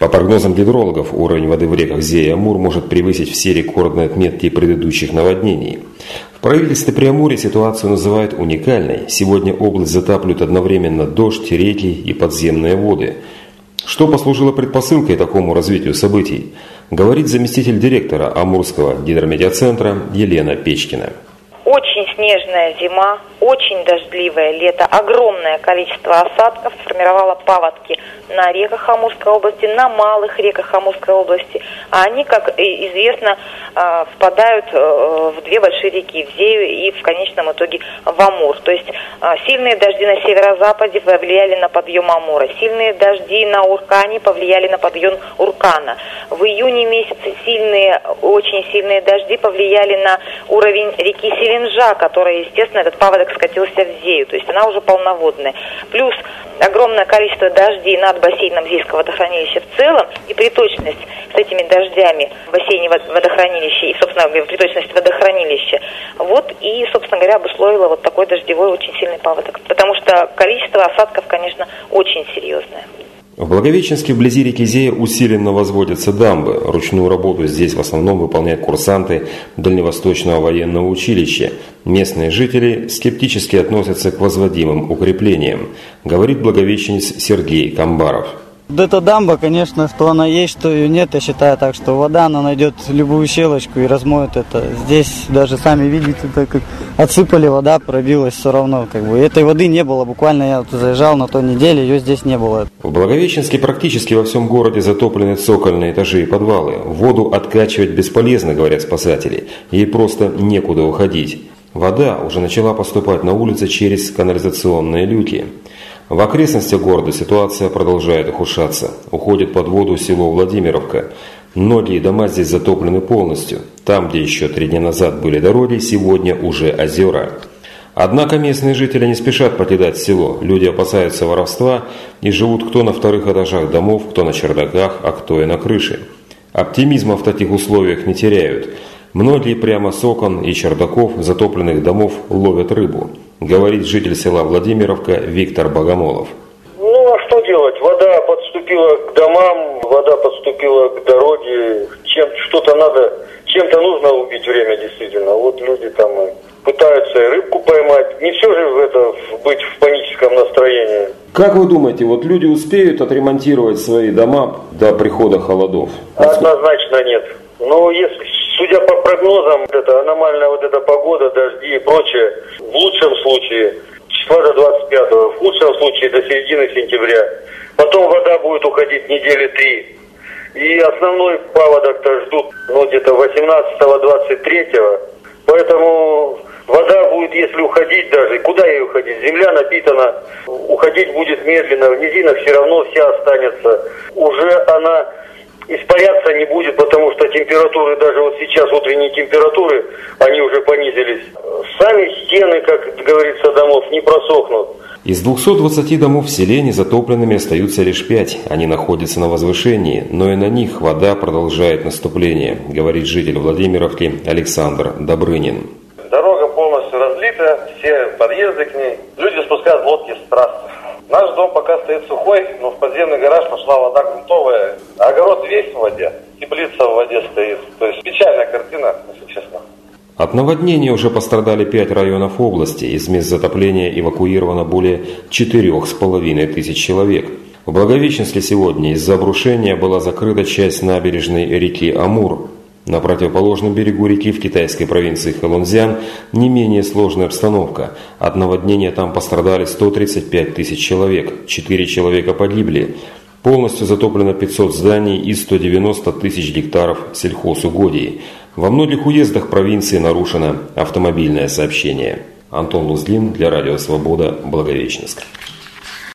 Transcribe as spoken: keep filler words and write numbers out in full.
По прогнозам гидрологов, уровень воды в реках Зея и Амур может превысить все рекордные отметки предыдущих наводнений. В правительстве Преамурья ситуацию называют уникальной. Сегодня область затапливают одновременно дождь, реки и подземные воды. Что послужило предпосылкой такому развитию событий, говорит заместитель директора Амурского гидрометеоцентра Елена Печкина. Очень снежная зима, очень дождливое лето, огромное количество осадков сформировало паводки на реках Амурской области, на малых реках Амурской области. А они, как известно, впадают в две большие реки, в Зею и в конечном итоге в Амур. То есть сильные дожди на северо-западе повлияли на подъем Амура, сильные дожди на Уркане повлияли на подъем Уркана. В июне месяце сильные, очень сильные дожди повлияли на уровень реки Селенжа, которая, естественно, этот паводок скатился в Зею, то есть она уже полноводная. Плюс огромное количество дождей над бассейном Зейского водохранилища в целом, и приточность с этими дождями в бассейне водохранилища, и, собственно, приточность водохранилища, вот, и, собственно говоря, обусловило вот такой дождевой очень сильный паводок. Потому что количество осадков, конечно, очень серьезное. В Благовещенске вблизи реки Зея усиленно возводятся дамбы. Ручную работу здесь в основном выполняют курсанты Дальневосточного военного училища. Местные жители скептически относятся к возводимым укреплениям, говорит благовещенец Сергей Камбаров. Вот эта дамба, конечно, что она есть, что ее нет, я считаю так, что вода, она найдет любую щелочку и размоет это. Здесь даже сами видите, так как отсыпали, вода пробилась все равно. Как бы. Этой воды не было, буквально я вот заезжал на той неделе, ее здесь не было. В Благовещенске практически во всем городе затоплены цокольные этажи и подвалы. Воду откачивать бесполезно, говорят спасатели, ей просто некуда уходить. Вода уже начала поступать на улицы через канализационные люки. В окрестностях города ситуация продолжает ухудшаться. Уходит под воду село Владимировка. Многие дома здесь затоплены полностью. Там, где еще три дня назад были дороги, сегодня уже озера. Однако местные жители не спешат покидать село. Люди опасаются воровства и живут кто на вторых этажах домов, кто на чердаках, а кто и на крыше. Оптимизма в таких условиях не теряют. Многие прямо с окон и чердаков затопленных домов ловят рыбу, говорит житель села Владимировка Виктор Богомолов. Ну а что делать? Вода подступила к домам, вода подступила к дороге. Чем что-то надо, чем-то нужно убить время действительно. Вот люди там пытаются и рыбку поймать. Не все же в это быть в паническом настроении. Как вы думаете, вот люди успеют отремонтировать свои дома до прихода холодов? Однозначно нет. Но если, судя по прогнозам, это аномальная вот эта погода, дожди и прочее, в лучшем случае числа до двадцать пятого, в худшем случае до середины сентября. Потом вода будет уходить недели три. И основной паводок-то ждут ну, где-то восемнадцатого двадцать третьего. Поэтому вода будет, если уходить даже, куда ей уходить? Земля напитана, уходить будет медленно, в низинах все равно вся останется. Уже она испаряться не будет, потому что температуры, даже вот сейчас утренние температуры, они уже понизились. Сами стены, как говорится, домов не просохнут. Из двухсот двадцати домов в селе незатопленными остаются лишь пять. Они находятся на возвышении, но и на них вода продолжает наступление, говорит житель Владимировки Александр Добрынин. Дорога полностью разлита, все подъезды к ней. Люди спускают лодки с трассы. Наш дом пока стоит сухой, но в подземный гараж пошла вода грунтовая. Огород весь в воде, теплица в воде стоит. То есть печальная картина, если честно. От наводнения уже пострадали пять районов области. Из мест затопления эвакуировано более четырех с половиной тысяч человек. В Благовещенске сегодня из-за обрушения была закрыта часть набережной реки Амур. На противоположном берегу реки в китайской провинции Хэлунцзян не менее сложная обстановка. От наводнения там пострадали сто тридцать пять тысяч человек, четыре человека погибли. Полностью затоплено пятьсот зданий и сто девяносто тысяч гектаров сельхозугодий. Во многих уездах провинции нарушено автомобильное сообщение. Антон Лузлин для Радио Свобода, Благовещенск.